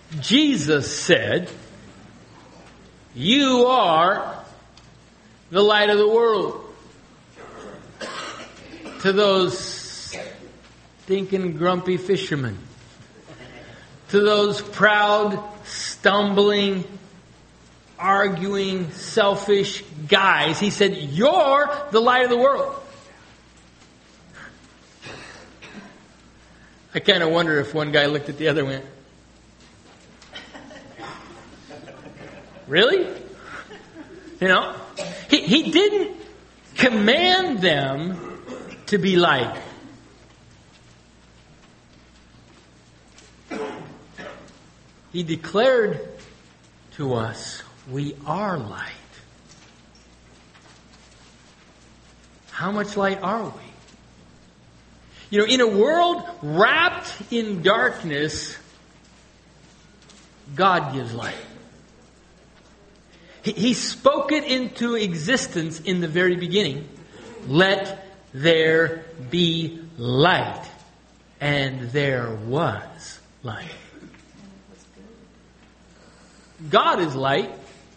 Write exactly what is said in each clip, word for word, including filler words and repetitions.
Jesus said, "You are the light of the world." To those stinking grumpy fishermen, to those proud, stumbling, arguing, selfish guys, he said, "You're the light of the world." I kind of wonder if one guy looked at the other and went, "Really?" You know, he, he didn't command them to be light. He declared to us, we are light. How much light are we? You know, in a world wrapped in darkness, God gives light. He, he spoke it into existence in the very beginning. Let there be light. And there was light. God is light.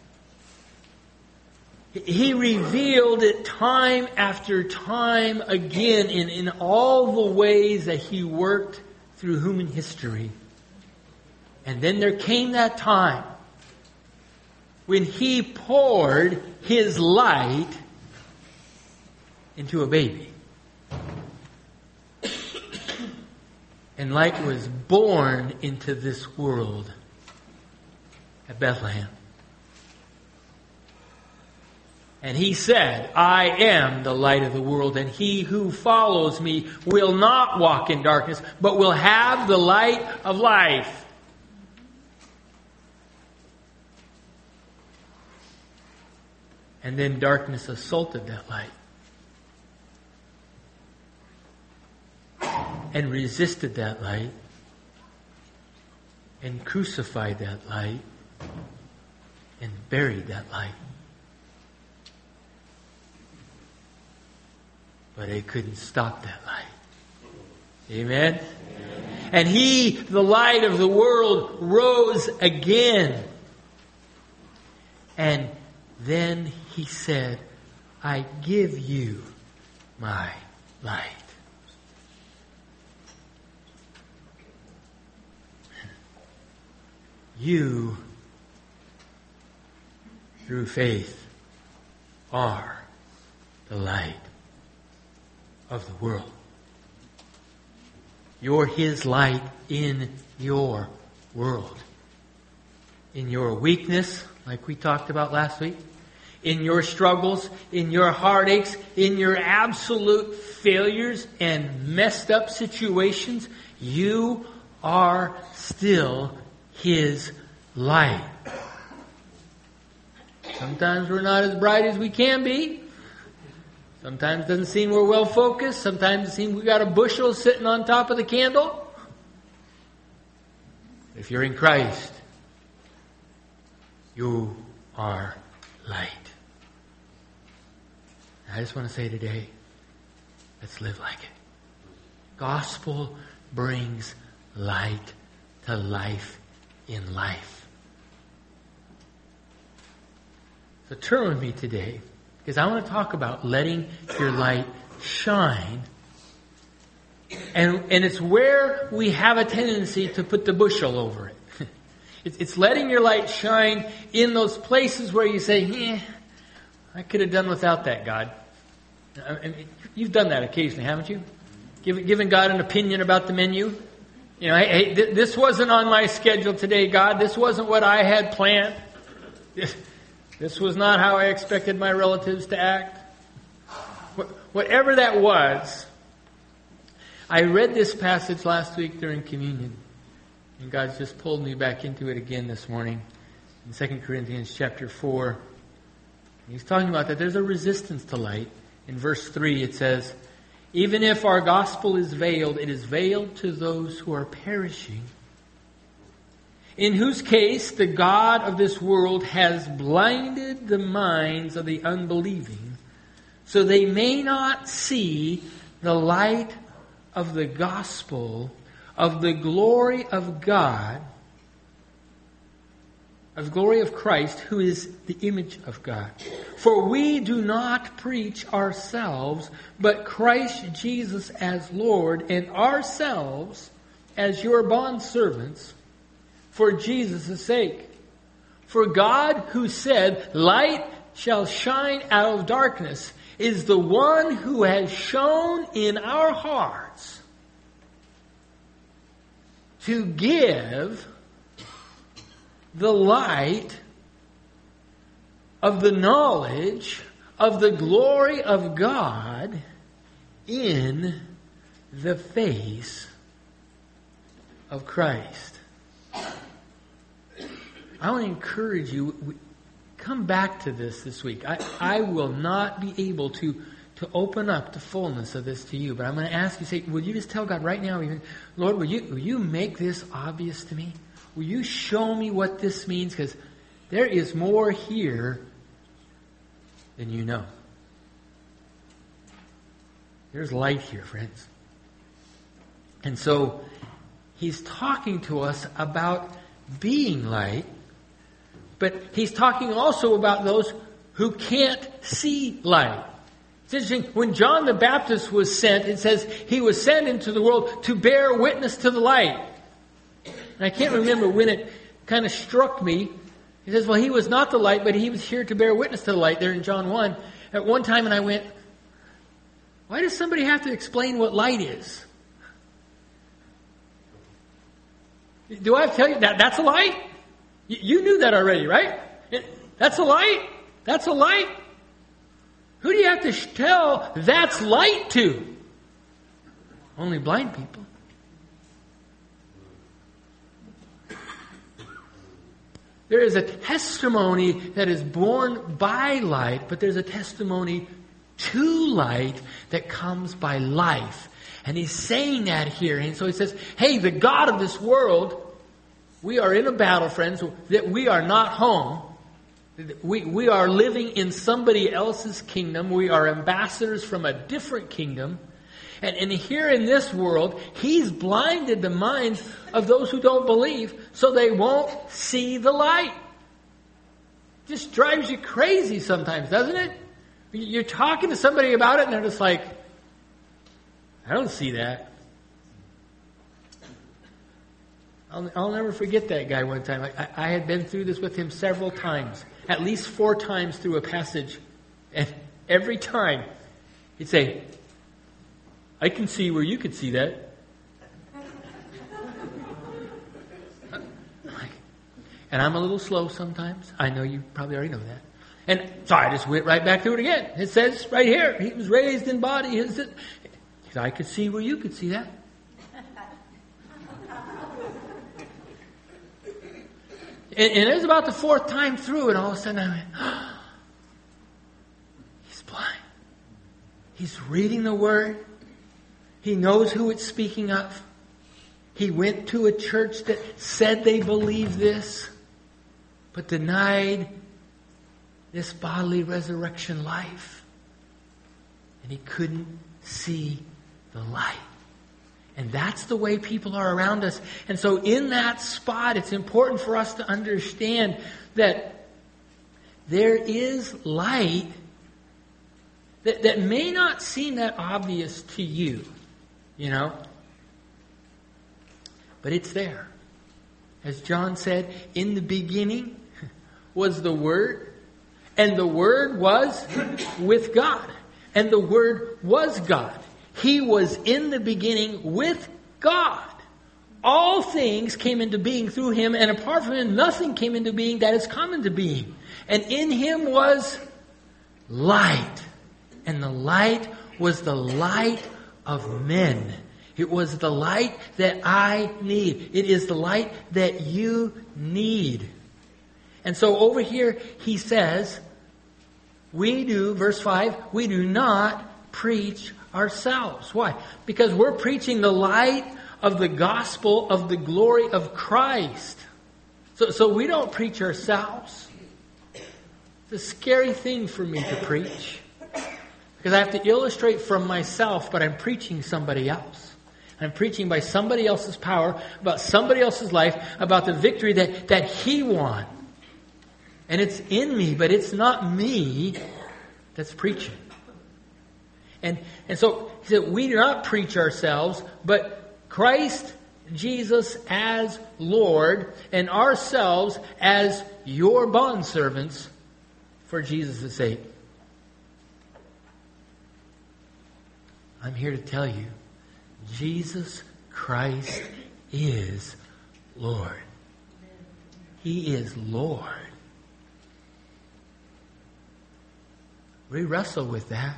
He revealed it time after time again in, in all the ways that He worked through human history. And then there came that time when He poured His light into a baby. And light was born into this world at Bethlehem. And He said, "I am the light of the world, and he who follows me will not walk in darkness, but will have the light of life." And then darkness assaulted that light and resisted that light and crucified that light and buried that light. But it couldn't stop that light. Amen? Amen? And He, the light of the world, rose again. And then He said, "I give you my light." You, through faith, are the light of the world. You're His light in your world. In your weakness, like we talked about last week. In your struggles, in your heartaches, in your absolute failures and messed up situations, you are still His light. Sometimes we're not as bright as we can be. Sometimes it doesn't seem we're well focused. Sometimes it seems we got a bushel sitting on top of the candle. If you're in Christ, you are light. I just want to say today, let's live like it. Gospel brings light to life in life. So turn with me today, because I want to talk about letting your light shine. And, and it's where we have a tendency to put the bushel over it. It's, it's letting your light shine in those places where you say, eh, I could have done without that, God. I mean, you've done that occasionally, haven't you? Give, giving God an opinion about the menu. You know, hey, hey, th- this wasn't on my schedule today, God. This wasn't what I had planned. This, this was not how I expected my relatives to act. Wh- whatever that was, I read this passage last week during communion, and God's just pulled me back into it again this morning in Second Corinthians chapter four. He's talking about that there's a resistance to light. In verse three it says, "Even if our gospel is veiled, it is veiled to those who are perishing, in whose case the God of this world has blinded the minds of the unbelieving, so they may not see the light of the gospel of the glory of God, of glory of Christ, who is the image of God. For we do not preach ourselves, but Christ Jesus as Lord, and ourselves as your bondservants for Jesus' sake. For God, who said, light shall shine out of darkness, is the one who has shone in our hearts to give the light of the knowledge of the glory of God in the face of Christ. I want to encourage you, come back to this this week. I, I will not be able to, to open up the fullness of this to you, but I'm going to ask you, say, will you just tell God right now, Lord, will you, will you make this obvious to me? Will you show me what this means? Because there is more here than you know. There's light here, friends. And so, he's talking to us about being light, but he's talking also about those who can't see light. It's interesting, when John the Baptist was sent, it says he was sent into the world to bear witness to the light. And I can't remember when it kind of struck me. He says, well, he was not the light, but he was here to bear witness to the light there in John one. At one time, and I went, why does somebody have to explain what light is? Do I have to tell you that that's a light? You knew that already, right? That's a light? That's a light? Who do you have to tell that's light to? Only blind people. There is a testimony that is born by light, but there's a testimony to light that comes by life. And he's saying that here. And so he says, hey, the God of this world, we are in a battle, friends, that we are not home. We, we are living in somebody else's kingdom. We are ambassadors from a different kingdom. And, and here in this world, he's blinded the minds of those who don't believe, so they won't see the light. Just drives you crazy sometimes, doesn't it? You're talking to somebody about it, and they're just like, I don't see that. I'll, I'll never forget that guy one time. I, I had been through this with him several times, at least four times through a passage. And every time, he'd say, I can see where you could see that. And I'm a little slow sometimes. I know you probably already know that. And so I just went right back through it again. It says right here, he was raised in body. His, I could see where you could see that. And, and it was about the fourth time through, and all of a sudden I went, oh, he's blind. He's reading the Word. He knows who it's speaking of. He went to a church that said they believed this, but denied this bodily resurrection life. And he couldn't see the light. And that's the way people are around us. And so in that spot, it's important for us to understand that there is light that, that may not seem that obvious to you, you know, but it's there. As John said, in the beginning was the Word, and the Word was with God, and the Word was God. He was in the beginning with God. All things came into being through Him, and apart from Him, nothing came into being that has come into being. And in Him was light. And the light was the light of men. It was the light that I need. It is the light that you need. And so over here, he says, we do, verse five, we do not preach ourselves. Why? Because we're preaching the light of the gospel of the glory of Christ. So, so we don't preach ourselves. It's a scary thing for me to preach. Because I have to illustrate from myself, but I'm preaching somebody else. I'm preaching by somebody else's power, about somebody else's life, about the victory that, that he won. And it's in me, but it's not me that's preaching. And, and so he said, we do not preach ourselves, but Christ Jesus as Lord, and ourselves as your bondservants for Jesus' sake. I'm here to tell you, Jesus Christ is Lord. He is Lord. We wrestle with that.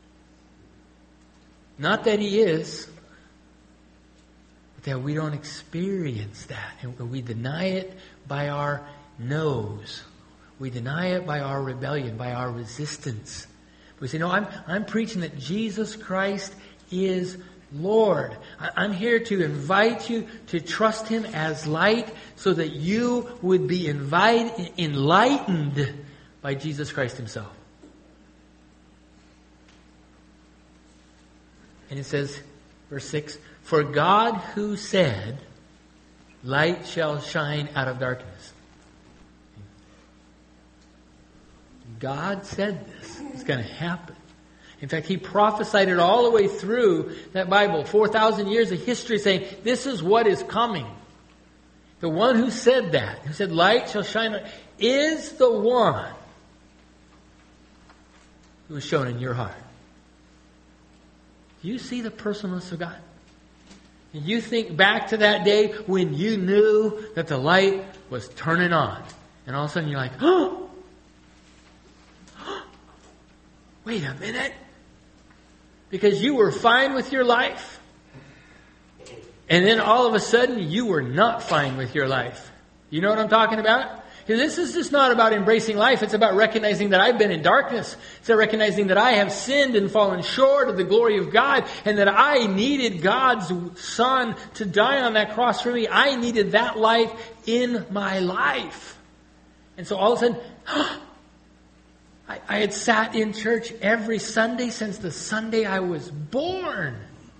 Not that He is, but that we don't experience that. And we deny it by our nose. We deny it by our rebellion, by our resistance. We say, no, I'm, I'm preaching that Jesus Christ is Lord. I'm here to invite you to trust Him as light so that you would be invited, enlightened by Jesus Christ Himself. And it says, verse six, for God who said, light shall shine out of darkness. God said this. It's going to happen. In fact, He prophesied it all the way through that Bible. four thousand years of history saying, this is what is coming. The one who said that, who said, light shall shine, is the one who is shown in your heart. Do you see the personalness of God? And you think back to that day when you knew that the light was turning on. And all of a sudden you're like, oh, wait a minute. Because you were fine with your life. And then all of a sudden you were not fine with your life. You know what I'm talking about? This is just not about embracing life. It's about recognizing that I've been in darkness. It's about recognizing that I have sinned and fallen short of the glory of God, and that I needed God's Son to die on that cross for me. I needed that life in my life. And so all of a sudden, I, I had sat in church every Sunday since the Sunday I was born.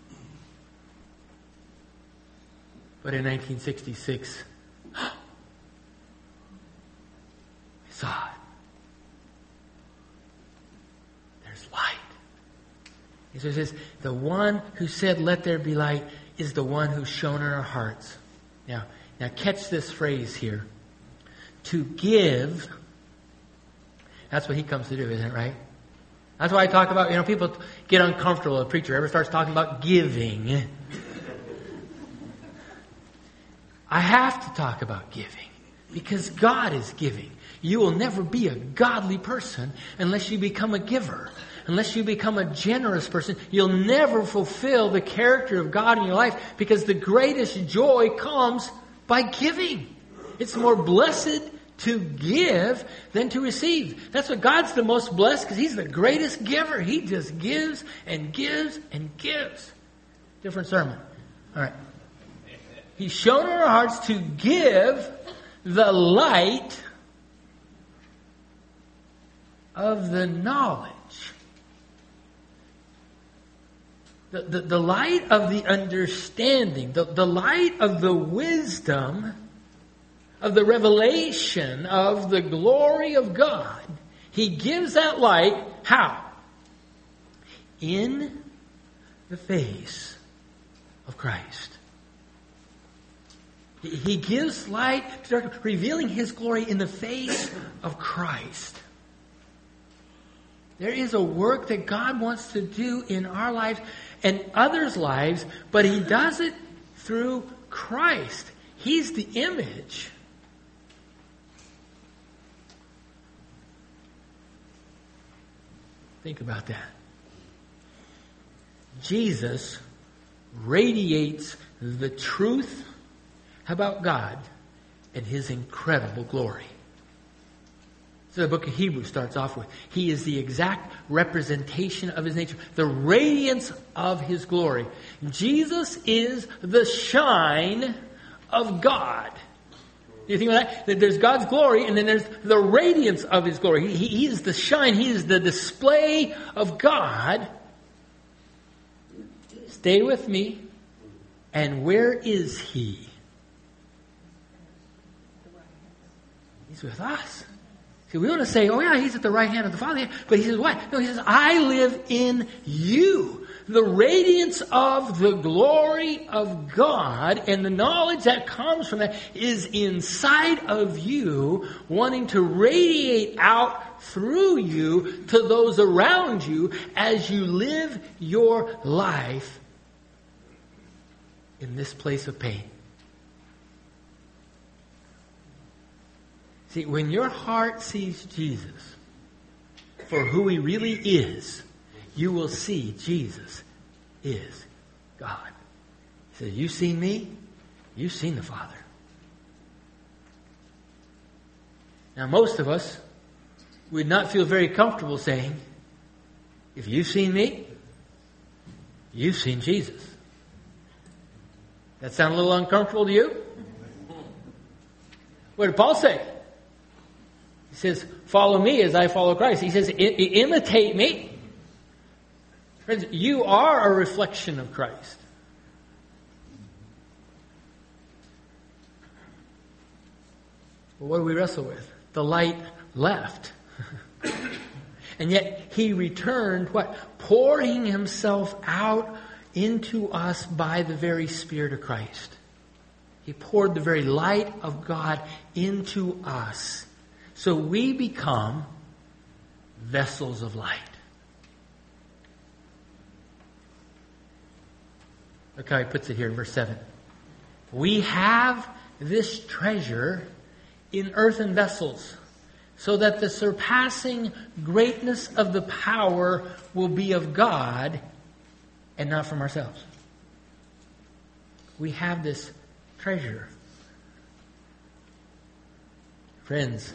But in nineteen sixty-six, saw it. There's light. He says, the one who said, let there be light, is the one who's shown in our hearts. Now, now catch this phrase here. To give, that's what He comes to do, isn't it, right? That's why I talk about, you know, people get uncomfortable. A preacher ever starts talking about giving. I have to talk about giving because God is giving. You will never be a godly person unless you become a giver. Unless you become a generous person, you'll never fulfill the character of God in your life because the greatest joy comes by giving. It's more blessed to give than to receive. That's what God's the most blessed because He's the greatest giver. He just gives and gives and gives. Different sermon. All right. He's shown in our hearts to give the light of the knowledge. The, the, the light of the understanding. The, the light of the wisdom. Of the revelation of the glory of God. He gives that light. How? In the face of Christ. He gives light to darkness, revealing His glory in the face of Christ. There is a work that God wants to do in our lives and others' lives, but He does it through Christ. He's the image. Think about that. Jesus radiates the truth about God and His incredible glory. So the book of Hebrews starts off with, He is the exact representation of His nature, the radiance of His glory. Jesus is the shine of God. You think about that? That there's God's glory and then there's the radiance of His glory. He, he is the shine. He is the display of God. Stay with me. And where is He? He's with us. See, we want to say, oh yeah, he's at the right hand of the Father. But he says, what? No, he says, I live in you. The radiance of the glory of God and the knowledge that comes from that is inside of you, wanting to radiate out through you to those around you as you live your life in this place of pain. See, when your heart sees Jesus for who he really is, you will see Jesus is God. He says, you've seen me, you've seen the Father. Now, most of us would not feel very comfortable saying, if you've seen me, you've seen Jesus. That sound a little uncomfortable to you? What did Paul say? He says, follow me as I follow Christ. He says, I- imitate me. Friends, you are a reflection of Christ. But what do we wrestle with? The light left. And yet he returned, what? Pouring himself out into us by the very Spirit of Christ. He poured the very light of God into us. So we become vessels of light. Look how he puts it here in verse seven. We have this treasure in earthen vessels, so that the surpassing greatness of the power will be of God and not from ourselves. We have this treasure. Friends,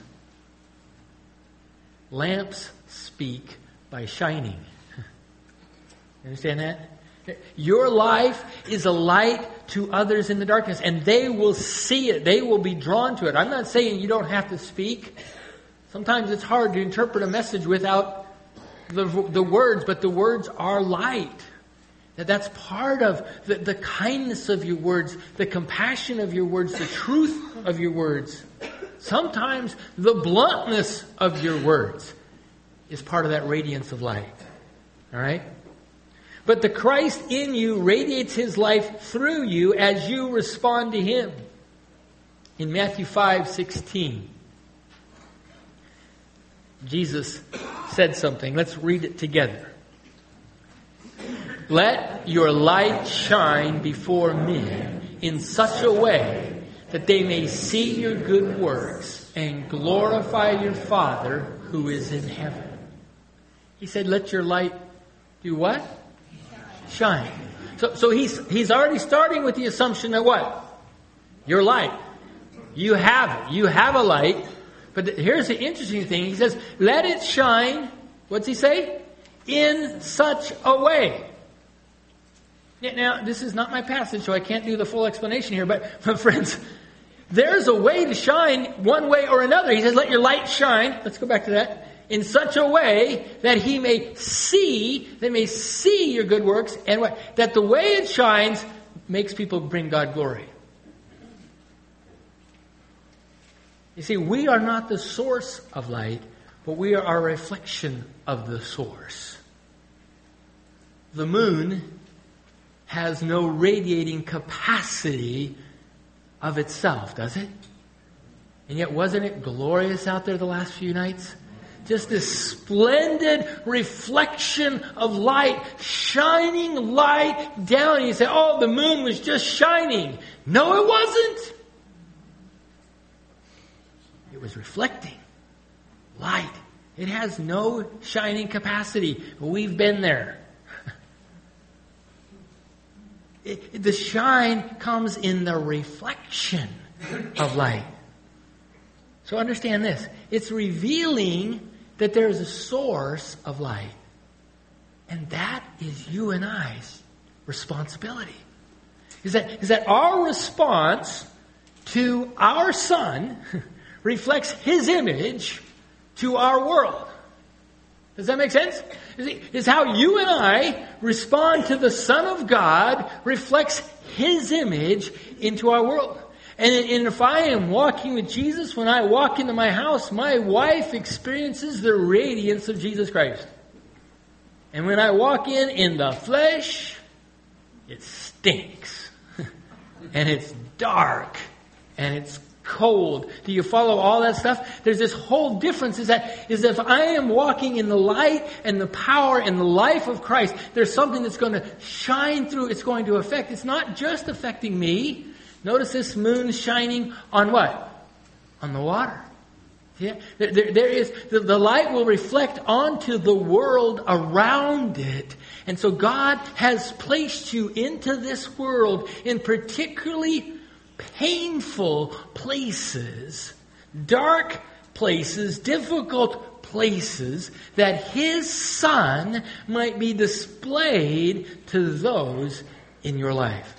lamps speak by shining. You understand that? Your life is a light to others in the darkness, and they will see it. They will be drawn to it. I'm not saying you don't have to speak. Sometimes it's hard to interpret a message without the, the words, but the words are light. That that's part of the, the kindness of your words, the compassion of your words, the truth of your words. Sometimes the bluntness of your words is part of that radiance of light. All right? But the Christ in you radiates his life through you as you respond to him. In Matthew five sixteen, Jesus said something. Let's read it together. Let your light shine before men in such a way that they may see your good works and glorify your Father who is in heaven. He said, let your light do what? Shine. So, so he's, he's already starting with the assumption that what? Your light. You have it. You have a light. But here's the interesting thing. He says, let it shine, what's he say? In such a way. Now, this is not my passage, so I can't do the full explanation here. But, but friends, there's a way to shine one way or another. He says, let your light shine. Let's go back to that. In such a way that he may see, they may see your good works, and what? That the way it shines makes people bring God glory. You see, we are not the source of light, but we are a reflection of the source. The moon has no radiating capacity of itself, does it? And yet, wasn't it glorious out there the last few nights? Just this splendid reflection of light, shining light down. And you say, oh, the moon was just shining. No, it wasn't. It was reflecting light. It has no shining capacity. We've been there. It, the shine comes in the reflection of light. So understand this. It's revealing that there is a source of light. And that is you and I's responsibility. Is that, is that our response to our Son reflects his image to our world. Does that make sense? Is how you and I respond to the Son of God reflects his image into our world. And, and if I am walking with Jesus, when I walk into my house, my wife experiences the radiance of Jesus Christ. And when I walk in in the flesh, it stinks. And it's dark. And it's cold. Do you follow all that stuff? There's this whole difference is that is if I am walking in the light and the power and the life of Christ, there's something that's going to shine through. It's going to affect. It's not just affecting me. Notice this moon shining on what? On the water. Yeah, there, there, there is the, the light will reflect onto the world around it. And so God has placed you into this world in particularly painful places, dark places, difficult places, that His Son might be displayed to those in your life.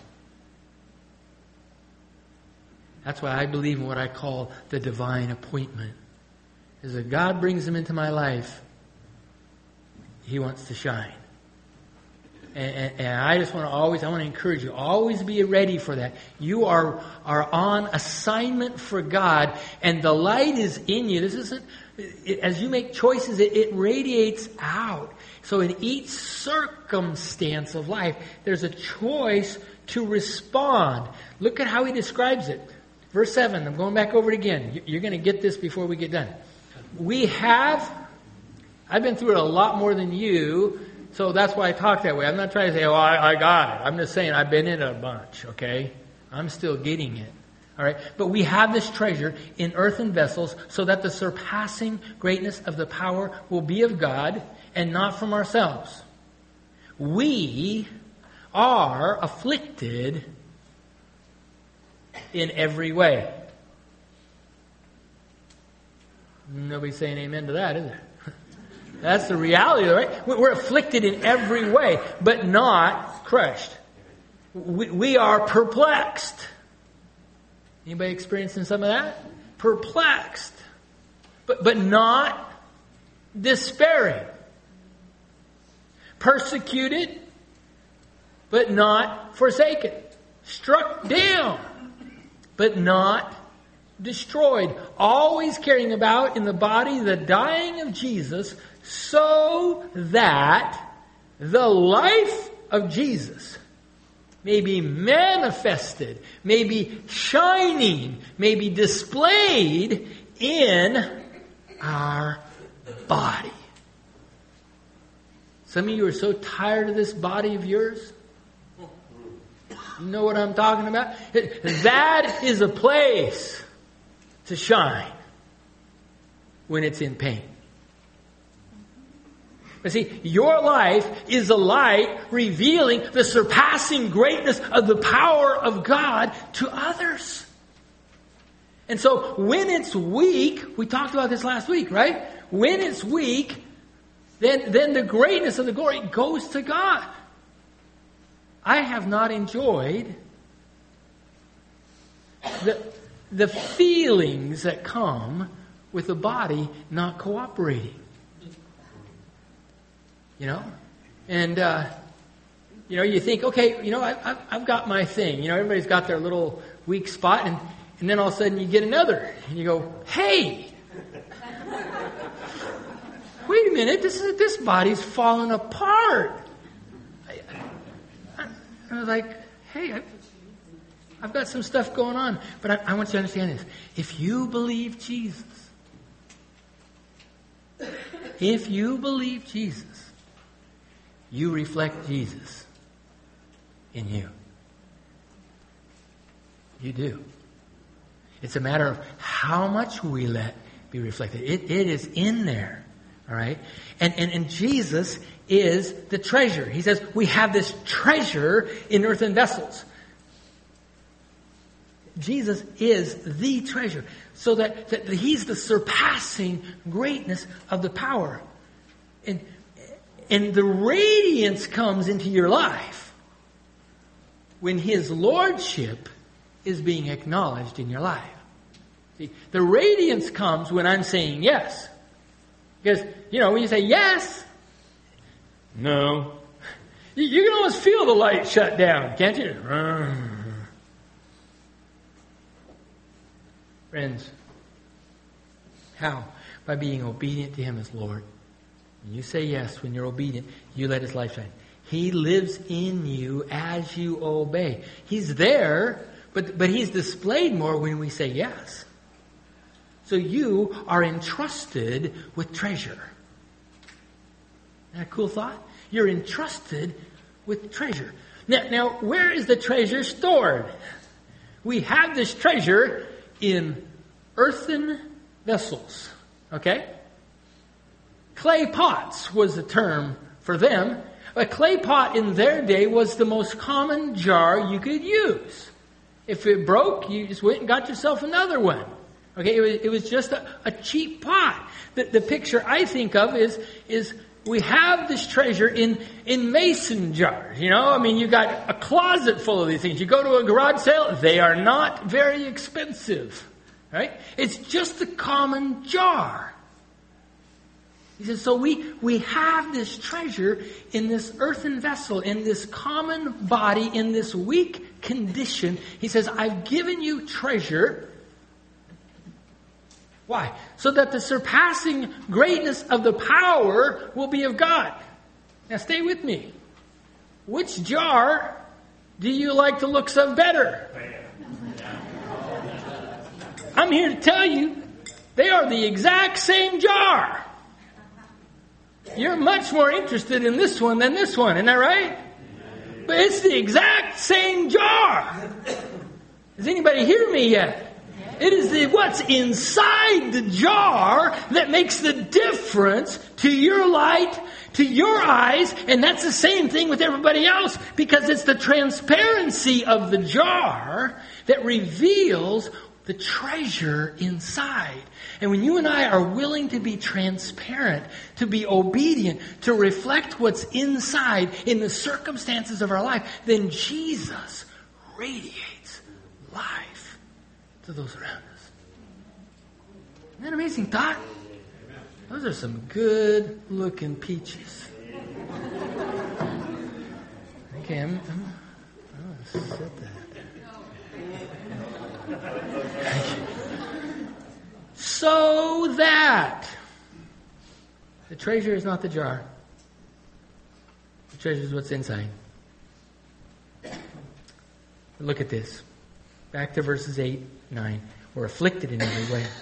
That's why I believe in what I call the divine appointment. Is that God brings them into my life, He wants to shine. And, and, and I just want to always, I want to encourage you, always be ready for that. You are, are on assignment for God, and the light is in you. This isn't, it, as you make choices, it, it radiates out. So in each circumstance of life, there's a choice to respond. Look at how He describes it. Verse seven, I'm going back over it again. You're going to get this before we get done. We have, I've been through it a lot more than you, so that's why I talk that way. I'm not trying to say, oh, I, I got it. I'm just saying I've been in it a bunch, okay? I'm still getting it. All right? But we have this treasure in earthen vessels so that the surpassing greatness of the power will be of God and not from ourselves. We are afflicted in every way. Nobody's saying amen to that, is there? That's the reality, right? We're afflicted in every way, but not crushed. We, we are perplexed. Anybody experiencing some of that? Perplexed. But, but not despairing. Persecuted, but not forsaken. Struck down, but not destroyed. Always carrying about in the body the dying of Jesus, so that the life of Jesus may be manifested, may be shining, may be displayed in our body. Some of you are so tired of this body of yours. You know what I'm talking about? That is a place to shine when it's in pain. But see, your life is a light revealing the surpassing greatness of the power of God to others. And so when it's weak, we talked about this last week, right? When it's weak, then, then the greatness of the glory goes to God. I have not enjoyed the, the feelings that come with the body not cooperating. You know? And, uh, you know, you think, okay, you know, I, I, I've got my thing. You know, everybody's got their little weak spot. And, and then all of a sudden you get another. And you go, hey! Wait a minute, this is this body's falling apart. I, I, I was like, hey, I, I've got some stuff going on. But I, I want you to understand this. If you believe Jesus, if you believe Jesus, you reflect Jesus in you. You do. It's a matter of how much we let be reflected. It, it is in there. All right? And, and, and Jesus is the treasure. He says we have this treasure in earthen vessels. Jesus is the treasure. So that, that He's the surpassing greatness of the power. And, and the radiance comes into your life when His Lordship is being acknowledged in your life. See, the radiance comes when I'm saying yes. Because, you know, when you say yes, no. You, you can almost feel the light shut down, can't you? Friends, how? By being obedient to Him as Lord. When you say yes, when you're obedient, you let His light shine. He lives in you as you obey. He's there, but, but He's displayed more when we say yes. So you are entrusted with treasure. Isn't that a cool thought? You're entrusted with treasure. Now, now, where is the treasure stored? We have this treasure in earthen vessels. Okay? Clay pots was the term for them. A clay pot in their day was the most common jar you could use. If it broke, you just went and got yourself another one. Okay, it was, it was just a, a cheap pot. The, the picture I think of is, is we have this treasure in, in mason jars. You know, I mean, you got a closet full of these things. You go to a garage sale, they are not very expensive. Right? It's just a common jar. He says, so we, we have this treasure in this earthen vessel, in this common body, in this weak condition. He says, I've given you treasure. Why? So that the surpassing greatness of the power will be of God. Now stay with me. Which jar do you like the looks of better? I'm here to tell you, they are the exact same jar. You're much more interested in this one than this one, isn't that right? But it's the exact same jar. Does anybody hear me yet? It is the what's inside the jar that makes the difference to your light, to your eyes, and that's the same thing with everybody else, because it's the transparency of the jar that reveals the treasure inside. And when you and I are willing to be transparent, to be obedient, to reflect what's inside in the circumstances of our life, then Jesus radiates life to those around us. Isn't that an amazing thought? Those are some good looking peaches. Okay, I'm, I'm, I'm going to set that. So that the treasure is not the jar. The treasure is what's inside. Look at this. Back to verses eight, nine. We're afflicted in every way.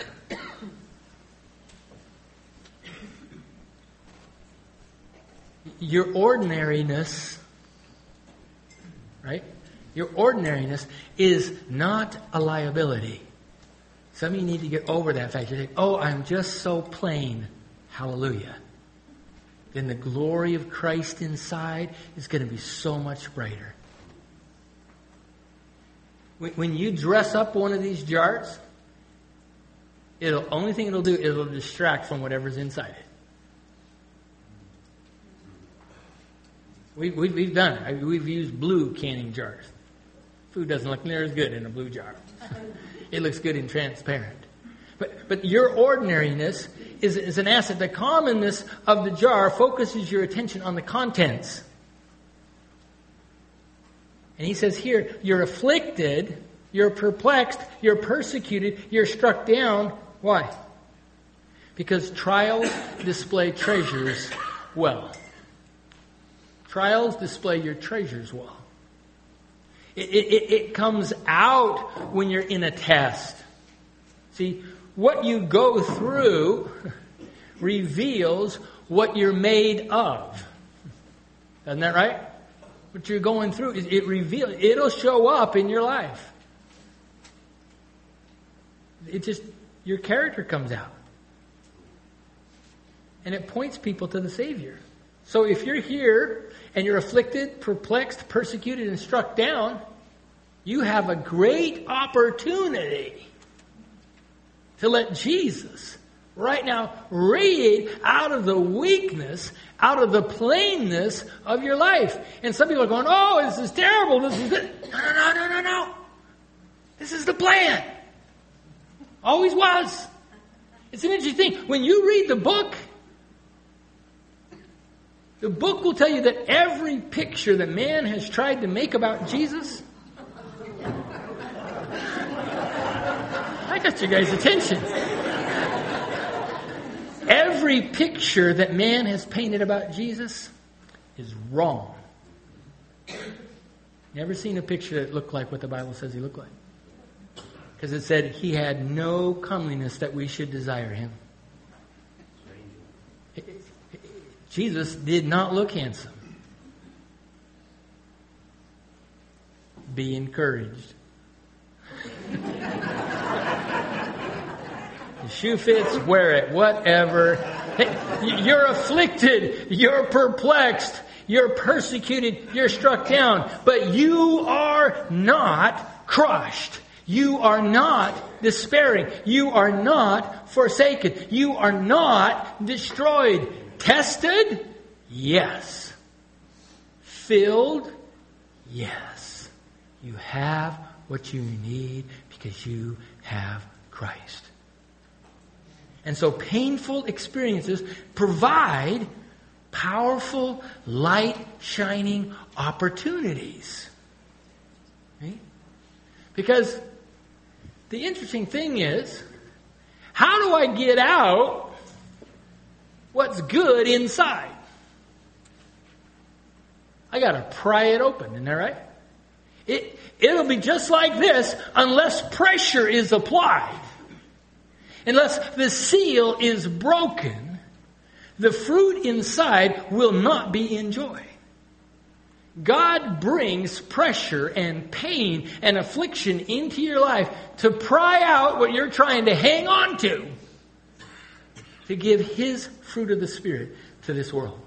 Your ordinariness, right? Your ordinariness is not a liability. Some of you need to get over that fact. You're like, oh, I'm just so plain. Hallelujah. Then the glory of Christ inside is going to be so much brighter. When you dress up one of these jars, it'll only thing it'll do, it'll distract from whatever's inside it. We, we, we've done it. We've used blue canning jars. Food doesn't look near as good in a blue jar. It looks good and transparent. But but your ordinariness is, is an asset. The commonness of the jar focuses your attention on the contents. And he says here, you're afflicted, you're perplexed, you're persecuted, you're struck down. Why? Because trials display treasures well. Trials display your treasures well. It, it, it comes out when you're in a test. See, what you go through reveals what you're made of. Isn't that right? What you're going through, it, it reveals, it'll show up in your life. It just, your character comes out. And it points people to the Savior. So if you're here and you're afflicted, perplexed, persecuted, and struck down, you have a great opportunity to let Jesus right now radiate out of the weakness, out of the plainness of your life. And some people are going, oh, this is terrible. This is good. No, no, no, no, no, no. This is the plan. Always was. It's an interesting thing. When you read the book, the book will tell you that every picture that man has tried to make about Jesus, I I got you guys' attention. Every picture that man has painted about Jesus is wrong. Never seen a picture that looked like what the Bible says he looked like. Because it said he had no comeliness that we should desire him. Jesus did not look handsome. Be encouraged. The shoe fits, wear it, whatever. Hey, you're afflicted, you're perplexed, you're persecuted, you're struck down, but you are not crushed. You are not despairing. You are not forsaken. You are not destroyed. Tested? Yes. Filled? Yes. You have what you need because you have Christ. And so painful experiences provide powerful, light-shining opportunities. Right? Because the interesting thing is, how do I get out what's good inside? I got to pry it open, isn't that right? It, it'll be just like this unless pressure is applied. Unless the seal is broken, the fruit inside will not be enjoyed. God brings pressure and pain and affliction into your life to pry out what you're trying to hang on to, to give His fruit of the Spirit to this world.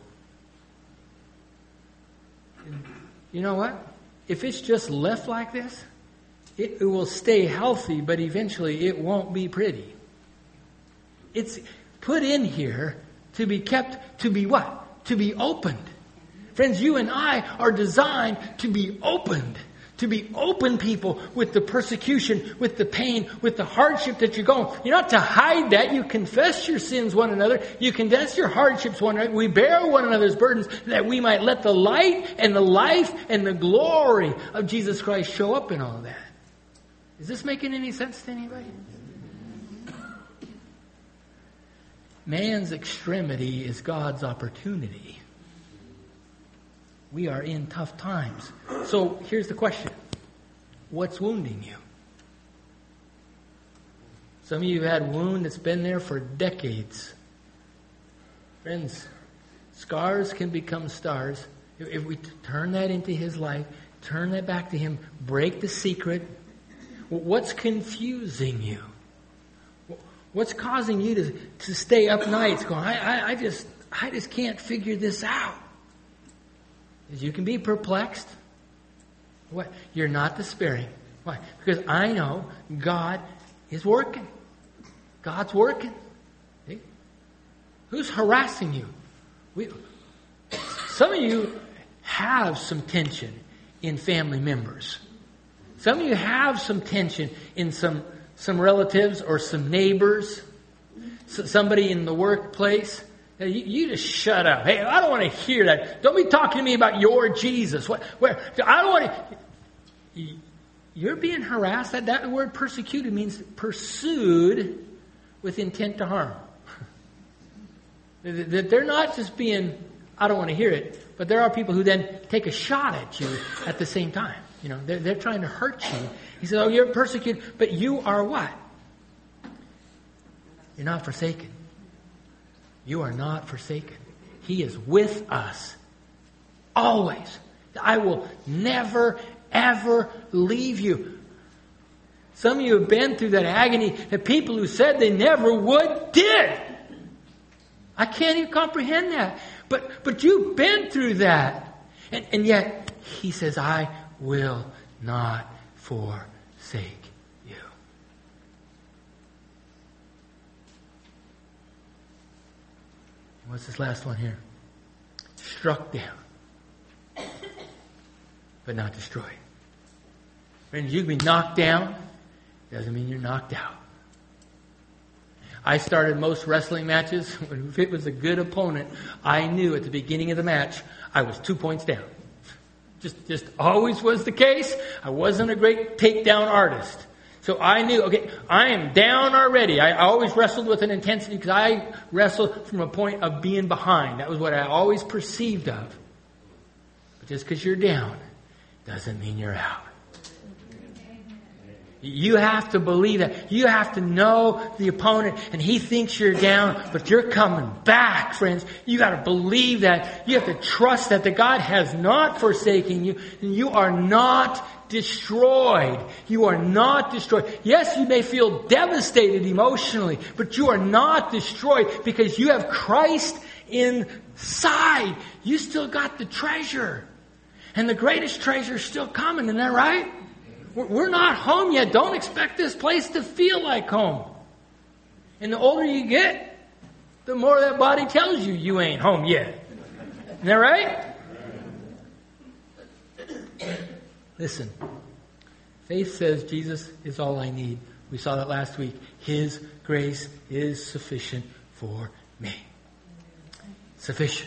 You know what? If it's just left like this, it, it will stay healthy, but eventually it won't be pretty. It's put in here to be kept, to be what? To be opened. Friends, you and I are designed to be opened. To be open people with the persecution, with the pain, with the hardship that you're going. You're not to hide that. You confess your sins one another. You confess your hardships one another. We bear one another's burdens that we might let the light and the life and the glory of Jesus Christ show up in all of that. Is this making any sense to anybody? Man's extremity is God's opportunity. We are in tough times. So here's the question. What's wounding you? Some of you have had a wound that's been there for decades. Friends, scars can become stars. If we turn that into His life, turn that back to Him, break the secret. What's confusing you? What's causing you to, to stay up nights going, I, I, I just I just can't figure this out? You can be perplexed. What? You're not despairing. Why? Because I know God is working. God's working. See? Who's harassing you? We, some of you have some tension in family members. Some of you have some tension in some, some relatives or some neighbors. So somebody in the workplace. You, you just shut up. Hey, I don't want to hear that. Don't be talking to me about your Jesus. What, where? I don't want to. You're being harassed. That, that word persecuted means pursued with intent to harm. That they're not just being, I don't want to hear it, but there are people who then take a shot at you at the same time. You know, they're, they're trying to hurt you. He says, oh, you're persecuted, but you are what? You're not forsaken. You are not forsaken. He is with us. Always. I will never, ever leave you. Some of you have been through that agony that people who said they never would did. I can't even comprehend that. But but you've been through that. And, and yet, He says, I will not forsake. What's this last one here? Struck down, but not destroyed. Friends, you can be knocked down. Doesn't mean you're knocked out. I started most wrestling matches. If it was a good opponent, I knew at the beginning of the match I was two points down. Just, just always was the case. I wasn't a great takedown artist. So I knew, okay, I am down already. I always wrestled with an intensity because I wrestled from a point of being behind. That was what I always perceived of. But just because you're down doesn't mean you're out. You have to believe that. You have to know the opponent and he thinks you're down, but you're coming back, friends. You got to believe that. You have to trust that, that God has not forsaken you and you are not destroyed. You are not destroyed. Yes, you may feel devastated emotionally, but you are not destroyed because you have Christ inside. You still got the treasure. And the greatest treasure is still coming. Isn't that right? We're not home yet. Don't expect this place to feel like home. And the older you get, the more that body tells you you ain't home yet. Isn't that right? Listen. Faith says Jesus is all I need. We saw that last week. His grace is sufficient for me. Sufficient.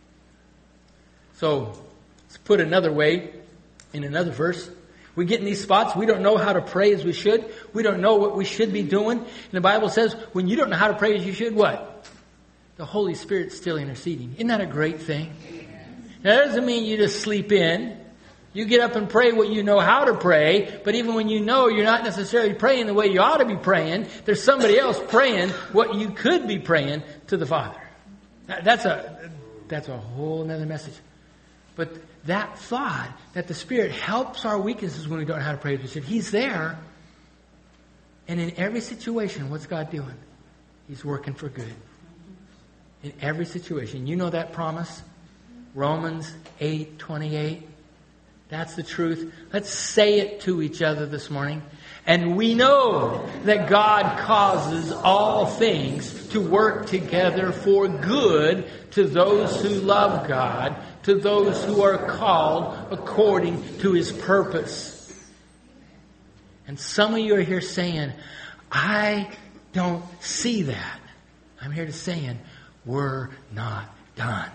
So, let's put another way in another verse. We get in these spots, we don't know how to pray as we should. We don't know what we should be doing. And the Bible says, when you don't know how to pray as you should, what? The Holy Spirit's still interceding. Isn't that a great thing? Now, that doesn't mean you just sleep in. You get up and pray what you know how to pray, but even when you know you're not necessarily praying the way you ought to be praying, there's somebody else praying what you could be praying to the Father. That's a, that's a whole other message. But that thought that the Spirit helps our weaknesses when we don't know how to pray as we should. He's there. And in every situation, what's God doing? He's working for good. In every situation. You know that promise? Romans eight twenty-eight. That's the truth. Let's say it to each other this morning. And we know that God causes all things to work together for good to those who love God, to those who are called according to His purpose. And some of you are here saying, I don't see that. I'm here to saying, we're not done.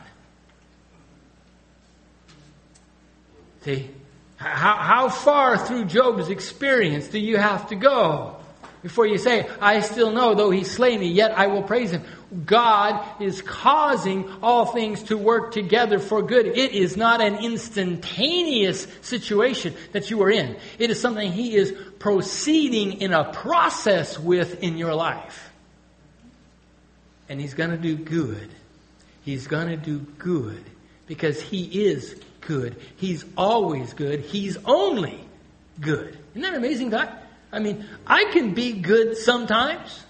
See? How, how far through Job's experience do you have to go before you say, I still know, though he slay me, yet I will praise him? God is causing all things to work together for good. It is not an instantaneous situation that you are in. It is something He is proceeding in a process with in your life. And He's going to do good. He's going to do good because He is good. He's always good. He's only good. Isn't that amazing, God? I mean, I can be good sometimes,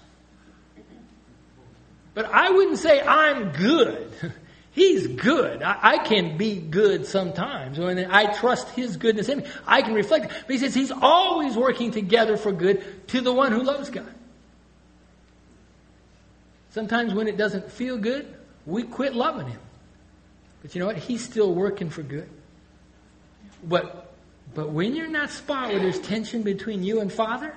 but I wouldn't say I'm good. He's good. I, I can be good sometimes. When I trust His goodness in me, I can reflect it. But He says He's always working together for good to the one who loves God. Sometimes when it doesn't feel good, we quit loving Him. But you know what? He's still working for good. But, but when you're in that spot where there's tension between you and Father,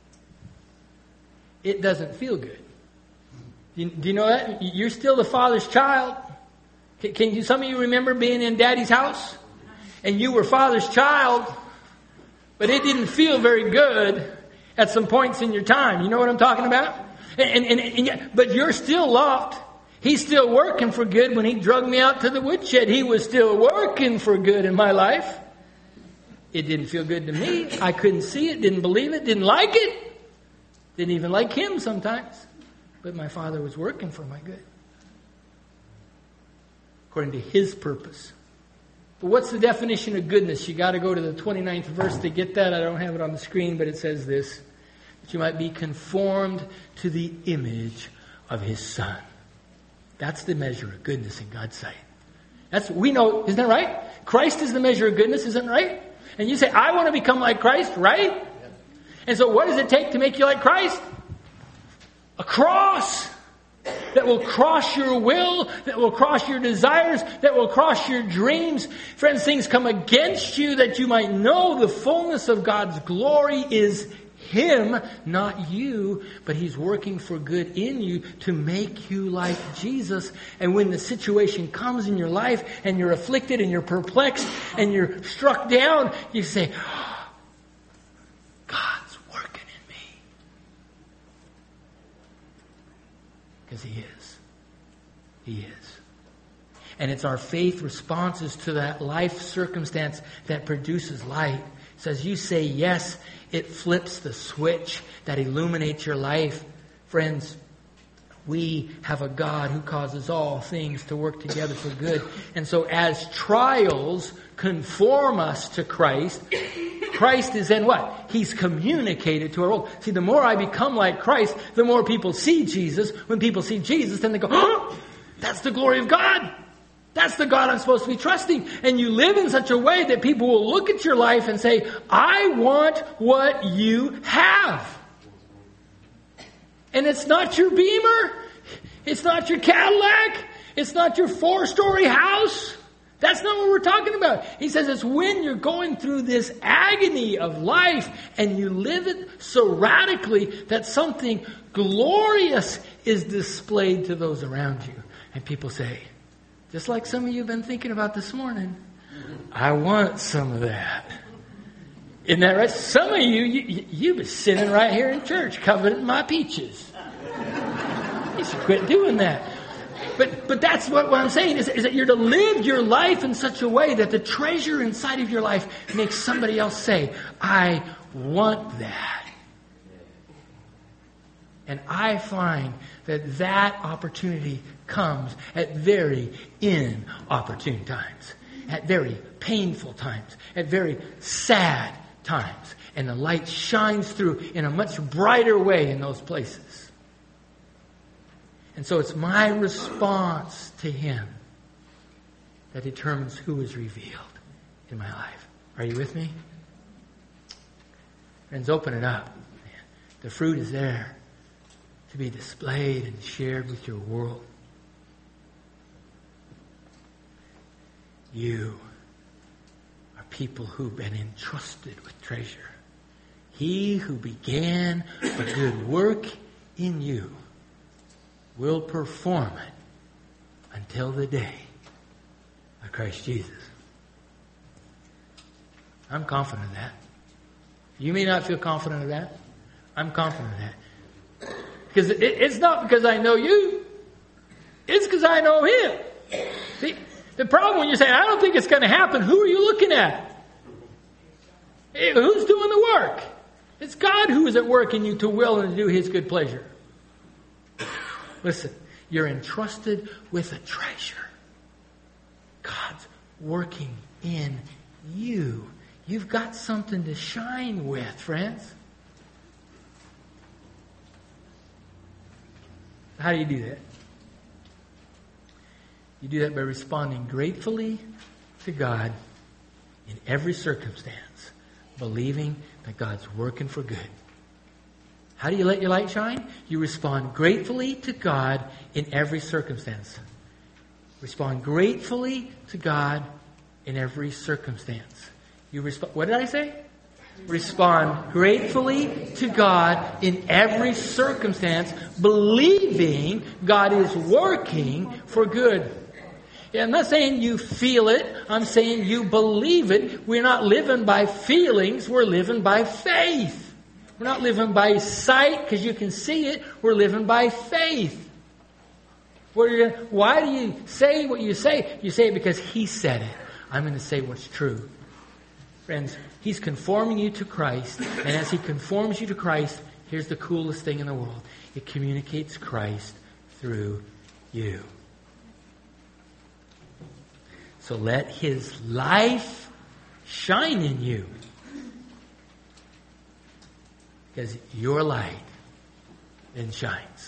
it doesn't feel good. You, do you know that? You're still the Father's child. Can, can you, some of you remember being in Daddy's house? And you were Father's child, but it didn't feel very good at some points in your time. You know what I'm talking about? And, and, and, and but you're still loved. He's still working for good. When He drug me out to the woodshed, He was still working for good in my life. It didn't feel good to me. I couldn't see it, didn't believe it, didn't like it. Didn't even like Him sometimes. But my Father was working for my good. According to His purpose. But what's the definition of goodness? You got to go to the twenty-ninth verse to get that. I don't have it on the screen, but it says this. That you might be conformed to the image of His Son. That's the measure of goodness in God's sight. That's we know, isn't that right? Christ is the measure of goodness, isn't that right? And you say, I want to become like Christ, right? And so what does it take to make you like Christ? A cross that will cross your will, that will cross your desires, that will cross your dreams. Friends, things come against you that you might know the fullness of God's glory is Him, not you, but He's working for good in you to make you like Jesus. And when the situation comes in your life and you're afflicted and you're perplexed and you're struck down, you say, oh, God's working in Because He is. He is. And it's our faith responses to that life circumstance that produces light. So as you say yes, it flips the switch that illuminates your life. Friends, we have a God who causes all things to work together for good. And so as trials conform us to Christ, Christ is then what? He's communicated to our world. See, the more I become like Christ, the more people see Jesus. When people see Jesus, then they go, oh, that's the glory of God. That's the God I'm supposed to be trusting. And you live in such a way that people will look at your life and say, I want what you have. And it's not your Beamer. It's not your Cadillac. It's not your four-story house. That's not what we're talking about. He says it's when you're going through this agony of life and you live it so radically that something glorious is displayed to those around you. And people say, just like some of you have been thinking about this morning, I want some of that. Isn't that right? Some of you, you you've been sitting right here in church coveting my peaches. You should quit doing that. But but that's what, what I'm saying is, is that you're to live your life in such a way that the treasure inside of your life makes somebody else say, I want that. And I find that that opportunity comes at very inopportune times, at very painful times, at very sad times. And the light shines through in a much brighter way in those places. And so it's my response to Him that determines who is revealed in my life. Are you with me? Friends, open it up. The fruit is there to be displayed and shared with your world. You are people who've been entrusted with treasure. He who began a good work in you will perform it until the day of Christ Jesus. I'm confident of that. You may not feel confident of that. I'm confident of that. Because it, it's not because I know you. It's because I know Him. See, the problem when you're saying, I don't think it's going to happen, who are you looking at? Who's doing the work? It's God who is at work in you to will and to do His good pleasure. Listen, you're entrusted with a treasure. God's working in you. You've got something to shine with, friends. How do you do that? You do that by responding gratefully to God in every circumstance, believing that God's working for good. How do you let your light shine? You respond gratefully to God in every circumstance. Respond gratefully to God in every circumstance. You respond. What did I say? Respond gratefully to God in every circumstance, believing God is working for good. Yeah, I'm not saying you feel it. I'm saying you believe it. We're not living by feelings. We're living by faith. We're not living by sight because you can see it. We're living by faith. Why do you say what you say? You say it because He said it. I'm going to say what's true. Friends, He's conforming you to Christ. And as He conforms you to Christ, here's the coolest thing in the world. It communicates Christ through you. So let His life shine in you. Because your light then shines.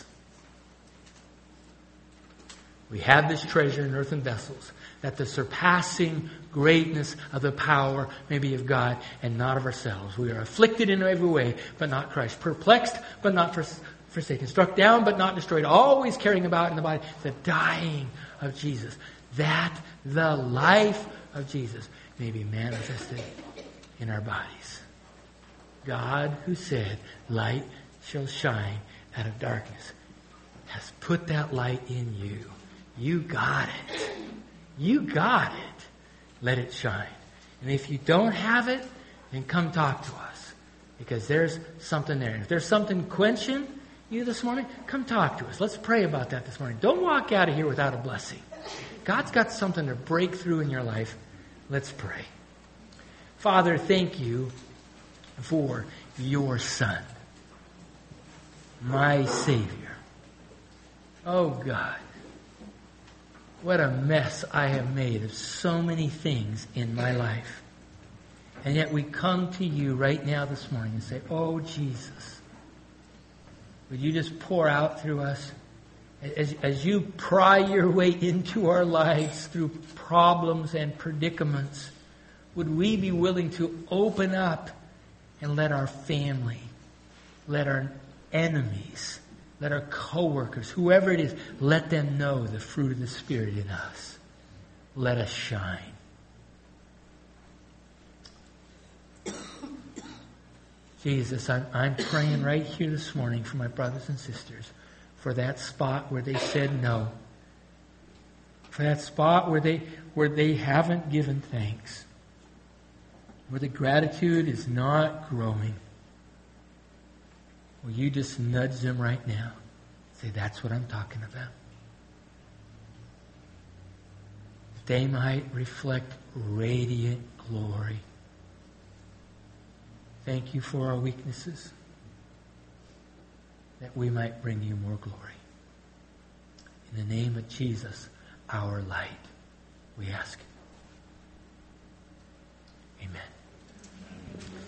We have this treasure in earthen vessels, that the surpassing greatness of the power may be of God and not of ourselves. We are afflicted in every way, but not crushed. Perplexed, but not forsaken. Struck down, but not destroyed. Always carrying about in the body the dying of Jesus. That the life of Jesus may be manifested in our bodies. God, who said, light shall shine out of darkness, has put that light in you. You got it. You got it. Let it shine. And if you don't have it, then come talk to us. Because there's something there. And if there's something quenching you this morning? Come talk to us. Let's pray about that this morning. Don't walk out of here without a blessing. God's got something to break through in your life. Let's pray. Father, thank you for your Son, my Savior. Oh God, what a mess I have made of so many things in my life. And yet we come to you right now this morning and say, oh Jesus, would you just pour out through us? As, as you pry your way into our lives through problems and predicaments, would we be willing to open up and let our family, let our enemies, let our coworkers, whoever it is, let them know the fruit of the Spirit in us. Let us shine. Jesus, I'm, I'm praying right here this morning for my brothers and sisters, for that spot where they said no, for that spot where they where they haven't given thanks, where the gratitude is not growing. Will you just nudge them right now? Say, that's what I'm talking about. They might reflect radiant glory. Thank you for our weaknesses, that we might bring you more glory. In the name of Jesus, our light, we ask. Amen.